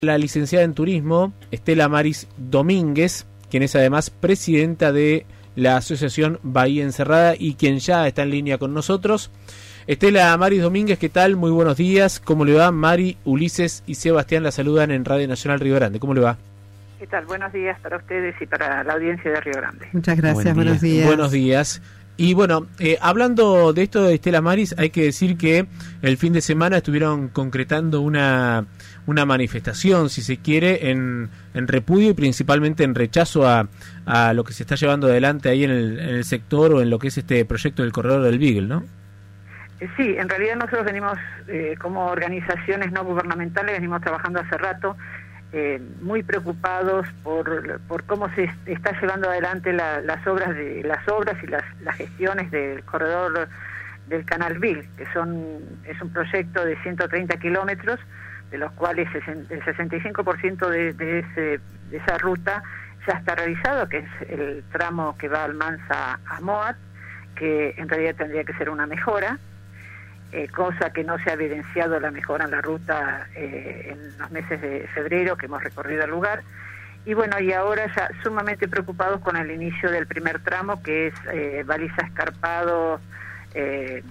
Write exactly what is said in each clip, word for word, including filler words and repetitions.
La licenciada en Turismo, Estela Maris Domínguez, quien es además presidenta de la Asociación Bahía Encerrada y quien ya está en línea con nosotros. Estela Maris Domínguez, ¿qué tal? Muy buenos días. ¿Cómo le va? Mari, Ulises y Sebastián la saludan en Radio Nacional Río Grande. ¿Cómo le va? ¿Qué tal? Buenos días para ustedes y para la audiencia de Río Grande. Muchas gracias, Buen buenos día. días. Buenos días. Y bueno, eh, hablando de esto de Estela Maris, hay que decir que el fin de semana estuvieron concretando una una manifestación, si se quiere, en, en repudio y principalmente en rechazo a, a lo que se está llevando adelante ahí en el, en el sector o en lo que es este proyecto del corredor del Beagle, ¿no? Sí, en realidad nosotros venimos eh, como organizaciones no gubernamentales, venimos trabajando hace rato, eh, muy preocupados por, por cómo se está llevando adelante la, las obras de las obras y las, las gestiones del corredor del Canal Beagle, que son es un proyecto de ciento treinta kilómetros, de los cuales el sesenta y cinco por ciento de, de, ese, de esa ruta ya está realizado, que es el tramo que va Almanza a Moat, que en realidad tendría que ser una mejora. Eh, cosa que no se ha evidenciado la mejora en la ruta eh, en los meses de febrero que hemos recorrido el lugar. Y bueno, y ahora ya sumamente preocupados con el inicio del primer tramo, que es eh, Baliza Escarpado, eh,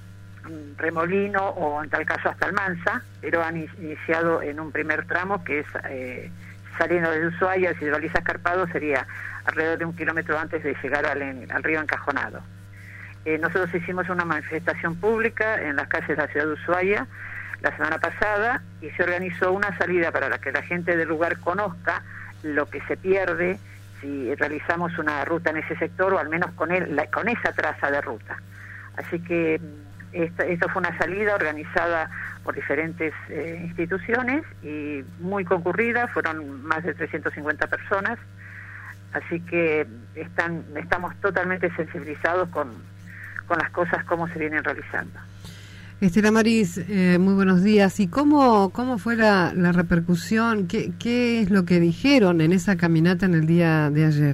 Remolino o en tal caso hasta Almanza, pero han iniciado en un primer tramo que es eh, saliendo de Ushuaia, si de Baliza Escarpado sería alrededor de un kilómetro antes de llegar al, al río Encajonado. Eh, nosotros hicimos una manifestación pública en las calles de la ciudad de Ushuaia la semana pasada y se organizó una salida para la que la gente del lugar conozca lo que se pierde si realizamos una ruta en ese sector o al menos con, él, la, con esa traza de ruta. Así que esta, esta fue una salida organizada por diferentes eh, instituciones y muy concurrida, fueron más de trescientas cincuenta personas, así que están, estamos totalmente sensibilizados con con las cosas como se vienen realizando. Estela Maris, eh, muy buenos días. ¿Y cómo cómo fue la, la repercusión? ¿Qué, ¿Qué es lo que dijeron en esa caminata en el día de ayer?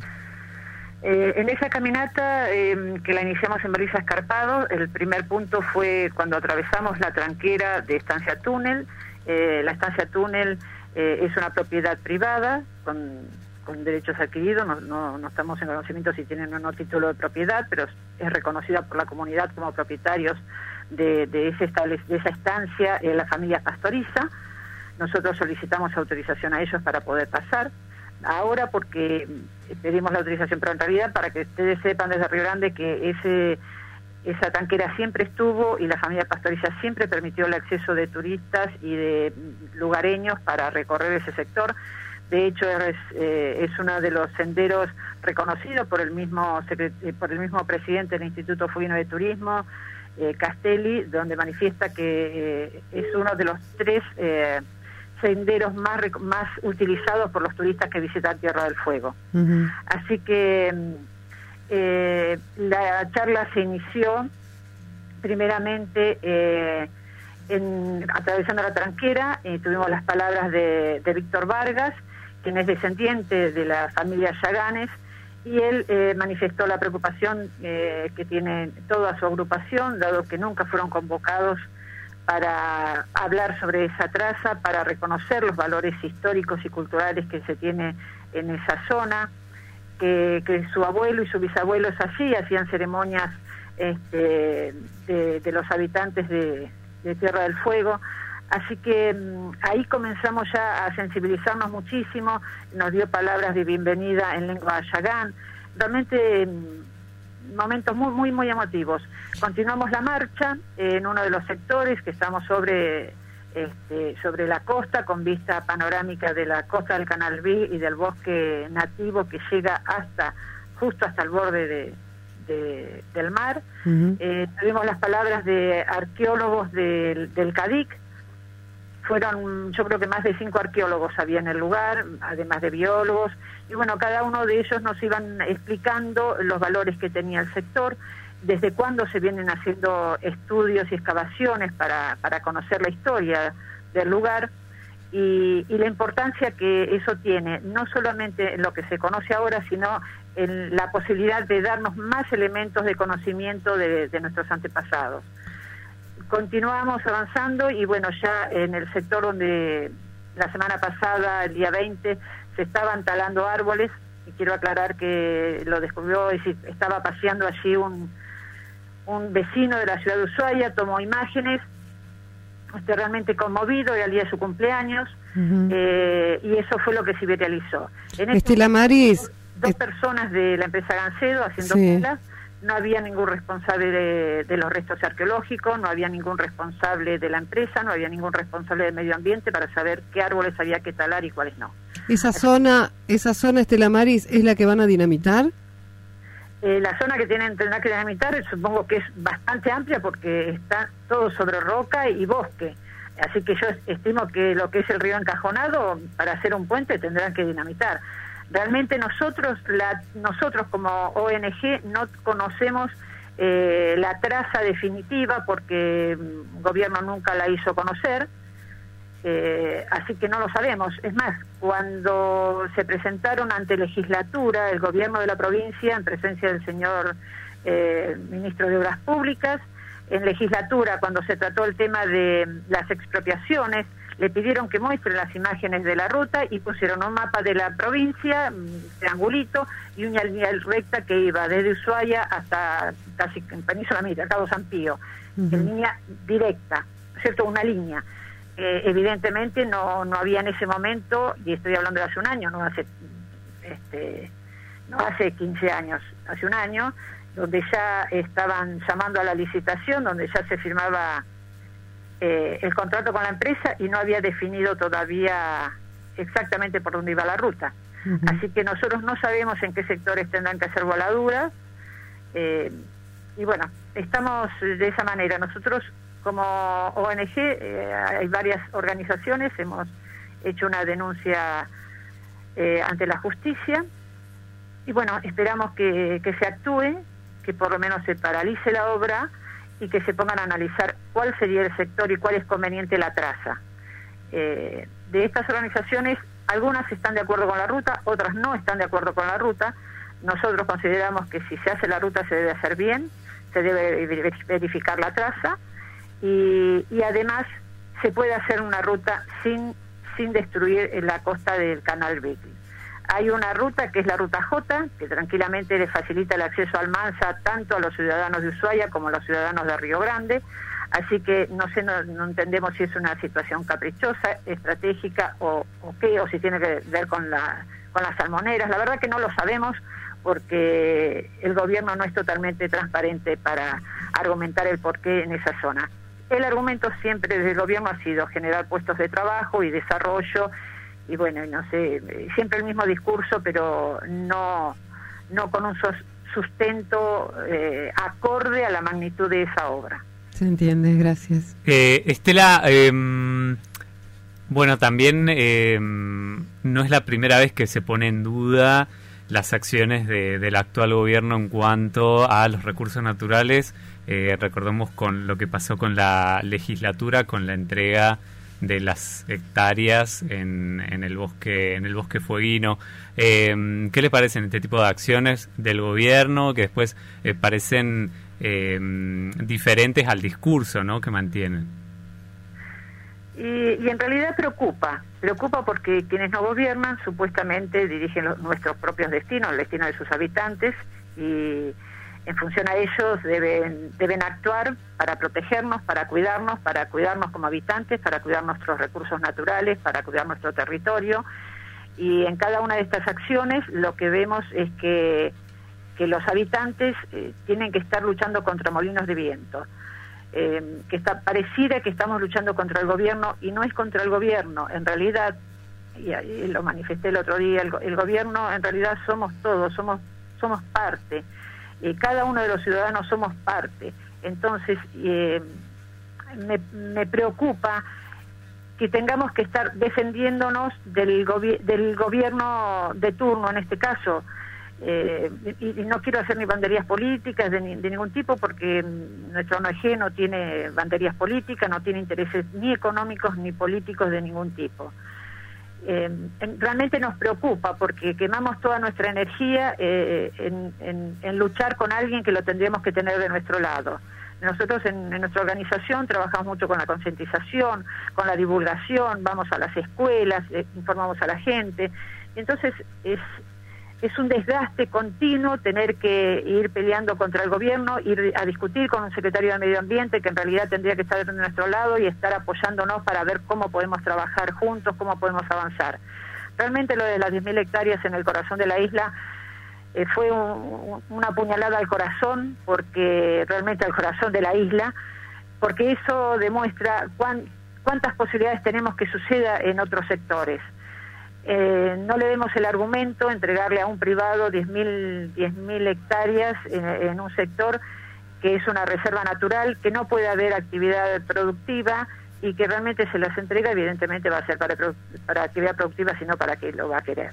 Eh, en esa caminata eh, que la iniciamos en Baliza Escarpado, el primer punto fue cuando atravesamos la tranquera de Estancia Túnel. Eh, la Estancia Túnel eh, es una propiedad privada con... con derechos adquiridos, no, no, no estamos en conocimiento si tienen o no título de propiedad, pero es reconocida por la comunidad como propietarios de, de, ese estable, de esa estancia, eh, la familia Pastoriza. Nosotros solicitamos autorización a ellos para poder pasar. Ahora porque pedimos la autorización, pero en realidad para que ustedes sepan desde Río Grande que ese esa tanquera siempre estuvo y la familia Pastoriza siempre permitió el acceso de turistas y de lugareños para recorrer ese sector. De hecho, es, eh, es uno de los senderos reconocidos por el mismo por el mismo presidente del Instituto Fueguino de Turismo, eh, Castelli, donde manifiesta que eh, es uno de los tres eh, senderos más más utilizados por los turistas que visitan Tierra del Fuego. Uh-huh. Así que eh, la charla se inició primeramente eh, en, atravesando la tranquera, y tuvimos las palabras de, de Víctor Vargas, quien es descendiente de la familia Yaganes, y él eh, manifestó la preocupación eh, que tiene toda su agrupación, dado que nunca fueron convocados para hablar sobre esa traza, para reconocer los valores históricos y culturales que se tiene en esa zona, que, que su abuelo y su bisabuelo allí hacían ceremonias este, de, de los habitantes de, de Tierra del Fuego. Así que mmm, ahí comenzamos ya a sensibilizarnos muchísimo, nos dio palabras de bienvenida en lengua yagán, realmente mmm, momentos muy muy muy emotivos. Continuamos la marcha eh, en uno de los sectores que estamos sobre este, sobre la costa, con vista panorámica de la costa del Canal Beagle y del bosque nativo que llega hasta justo hasta el borde de, de, del mar. Uh-huh. Eh, tuvimos las palabras de arqueólogos del, del CADIC. Fueron, yo creo que más de cinco arqueólogos había en el lugar, además de biólogos, y bueno, cada uno de ellos nos iban explicando los valores que tenía el sector, desde cuándo se vienen haciendo estudios y excavaciones para, para conocer la historia del lugar, y, y la importancia que eso tiene, no solamente en lo que se conoce ahora, sino en la posibilidad de darnos más elementos de conocimiento de, de nuestros antepasados. Continuamos avanzando y bueno, ya en el sector donde la semana pasada, el día veinte, se estaban talando árboles, y quiero aclarar que lo descubrió, es decir, estaba paseando allí un, un vecino de la ciudad de Ushuaia, tomó imágenes, este, realmente conmovido, era el día de su cumpleaños, uh-huh. eh, y eso fue lo que se viralizó. En Estela Maris, dos, dos es... personas de la empresa Gancedo haciendo sí. filas. No había ningún responsable de, de los restos arqueológicos, no había ningún responsable de la empresa, no había ningún responsable del medio ambiente para saber qué árboles había que talar y cuáles no. ¿Esa zona, esa zona Estela Maris, es la que van a dinamitar? Eh, la zona que tienen tendrá que dinamitar, supongo que es bastante amplia porque está todo sobre roca y bosque. Así que yo estimo que lo que es el río Encajonado, para hacer un puente tendrán que dinamitar. Realmente nosotros, la, nosotros como O N G no conocemos eh, la traza definitiva porque el gobierno nunca la hizo conocer, eh, así que no lo sabemos. Es más, cuando se presentaron ante legislatura, el gobierno de la provincia, en presencia del señor eh, ministro de Obras Públicas, en legislatura, cuando se trató el tema de las expropiaciones, le pidieron que muestren las imágenes de la ruta y pusieron un mapa de la provincia, un triangulito, y una línea recta que iba desde Ushuaia hasta casi Península Mitre, Cabo San Pío, uh-huh. en línea directa, ¿cierto? Una línea. Eh, evidentemente no no había en ese momento, y estoy hablando de hace un año, no hace este no hace quince años, hace un año, donde ya estaban llamando a la licitación, donde ya se firmaba Eh, el contrato con la empresa y no había definido todavía exactamente por dónde iba la ruta. Uh-huh. Así que nosotros no sabemos en qué sectores tendrán que hacer voladuras, eh, y bueno, estamos de esa manera. Nosotros como O N G, eh, hay varias organizaciones, hemos hecho una denuncia eh, ante la justicia y bueno, esperamos que, que se actúe, que por lo menos se paralice la obra y que se pongan a analizar cuál sería el sector y cuál es conveniente la traza. Eh, de estas organizaciones, algunas están de acuerdo con la ruta, otras no están de acuerdo con la ruta. Nosotros consideramos que si se hace la ruta se debe hacer bien, se debe verificar la traza y, y además se puede hacer una ruta sin, sin destruir la costa del canal Beagle. Hay una ruta que es la ruta J, que tranquilamente le facilita el acceso al Mansa tanto a los ciudadanos de Ushuaia como a los ciudadanos de Río Grande, así que no sé, no, no entendemos si es una situación caprichosa, estratégica o, o qué, o si tiene que ver con, la, con las salmoneras. La verdad que no lo sabemos porque el gobierno no es totalmente transparente para argumentar el porqué en esa zona. El argumento siempre desde el gobierno ha sido generar puestos de trabajo y desarrollo, y bueno, no sé, siempre el mismo discurso, pero no no con un sustento eh, acorde a la magnitud de esa obra. Se entiende, gracias. Eh, Estela, eh, bueno, también eh, no es la primera vez que se pone en duda las acciones de, del actual gobierno en cuanto a los recursos naturales. Eh, recordemos con lo que pasó con la legislatura, con la entrega de las hectáreas en, en el bosque en el bosque fueguino. Eh, ¿Qué le parecen este tipo de acciones del gobierno que después eh, parecen eh, diferentes al discurso, ¿no?, que mantienen? Y, y en realidad preocupa, preocupa porque quienes no gobiernan supuestamente dirigen los, nuestros propios destinos, el destino de sus habitantes, y en función a ellos deben deben actuar para protegernos, para cuidarnos, para cuidarnos como habitantes, para cuidar nuestros recursos naturales, para cuidar nuestro territorio. Y en cada una de estas acciones lo que vemos es que, que los habitantes eh, tienen que estar luchando contra molinos de viento. Eh, que está pareciera que estamos luchando contra el gobierno y no es contra el gobierno. En realidad, y, y lo manifesté el otro día, el, el gobierno en realidad somos todos, somos somos parte. Eh, cada uno de los ciudadanos somos parte. Entonces, eh, me, me preocupa que tengamos que estar defendiéndonos del, gobi- del gobierno de turno, en este caso. Eh, y, y no quiero hacer ni banderías políticas de, ni, de ningún tipo, porque nuestra O N G no tiene banderías políticas, no tiene intereses ni económicos ni políticos de ningún tipo. Eh, en, realmente nos preocupa porque quemamos toda nuestra energía eh, en, en, en luchar con alguien que lo tendríamos que tener de nuestro lado. Nosotros en, en nuestra organización trabajamos mucho con la concientización, con la divulgación, vamos a las escuelas, eh, informamos a la gente, y entonces es, es un desgaste continuo tener que ir peleando contra el gobierno, ir a discutir con un secretario de Medio Ambiente que en realidad tendría que estar de nuestro lado y estar apoyándonos para ver cómo podemos trabajar juntos, cómo podemos avanzar. Realmente lo de las diez mil hectáreas en el corazón de la isla Eh, fue un, una puñalada al corazón, porque realmente al corazón de la isla, porque eso demuestra cuán, cuántas posibilidades tenemos que suceda en otros sectores. Eh, no le demos el argumento entregarle a un privado diez mil hectáreas en, en un sector que es una reserva natural, que no puede haber actividad productiva y que realmente se las entrega, evidentemente va a ser para, para actividad productiva, sino para que lo va a querer.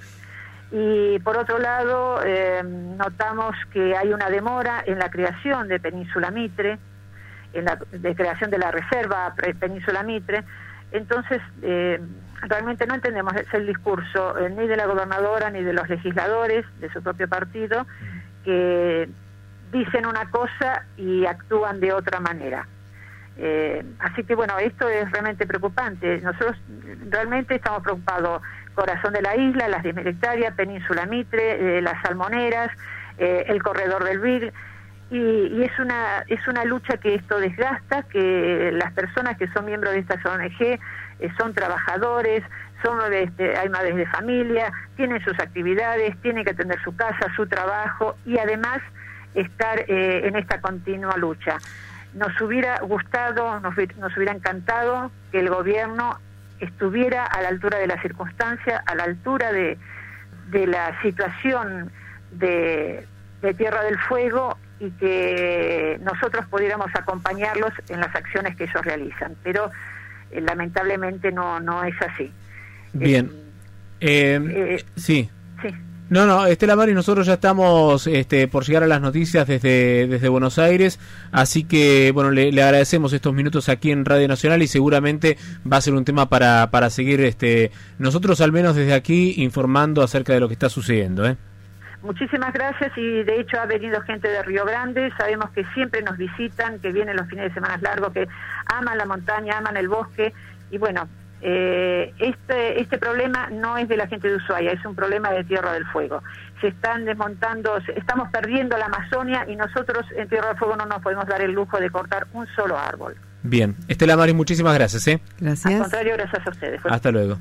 Y por otro lado, eh, notamos que hay una demora en la creación de Península Mitre, en la de creación de la reserva Península Mitre. Entonces, eh, realmente no entendemos el discurso eh, ni de la gobernadora ni de los legisladores de su propio partido, que dicen una cosa y actúan de otra manera. Eh, así que bueno, esto es realmente preocupante. Nosotros realmente estamos preocupados. Corazón de la isla, las diez mil hectáreas, Península Mitre, eh, las salmoneras, eh, el corredor del Beagle, y, y es una es una lucha que esto desgasta, que las personas que son miembros de estas O N G eh, son trabajadores, son este, hay madres de familia, tienen sus actividades, tienen que atender su casa, su trabajo y además estar eh, en esta continua lucha. Nos hubiera gustado, nos, nos hubiera encantado que el gobierno estuviera a la altura de la circunstancia, a la altura de, de la situación de, de Tierra del Fuego y que nosotros pudiéramos acompañarlos en las acciones que ellos realizan. Pero eh, lamentablemente no, no es así. Bien. Eh, eh, sí. Sí. No, no, Estela Maris, nosotros ya estamos este, por llegar a las noticias desde, desde Buenos Aires, así que bueno, le, le agradecemos estos minutos aquí en Radio Nacional y seguramente va a ser un tema para, para seguir este, nosotros al menos desde aquí informando acerca de lo que está sucediendo, ¿eh? Muchísimas gracias, y de hecho ha venido gente de Río Grande, sabemos que siempre nos visitan, que vienen los fines de semana largos, que aman la montaña, aman el bosque, y bueno, Eh, este este problema no es de la gente de Ushuaia, es un problema de Tierra del Fuego. Se están desmontando, estamos perdiendo la Amazonia y nosotros en Tierra del Fuego no nos podemos dar el lujo de cortar un solo árbol. Bien, Estela Maris, muchísimas gracias, ¿eh? Gracias. Al contrario, gracias a ustedes. Hasta luego.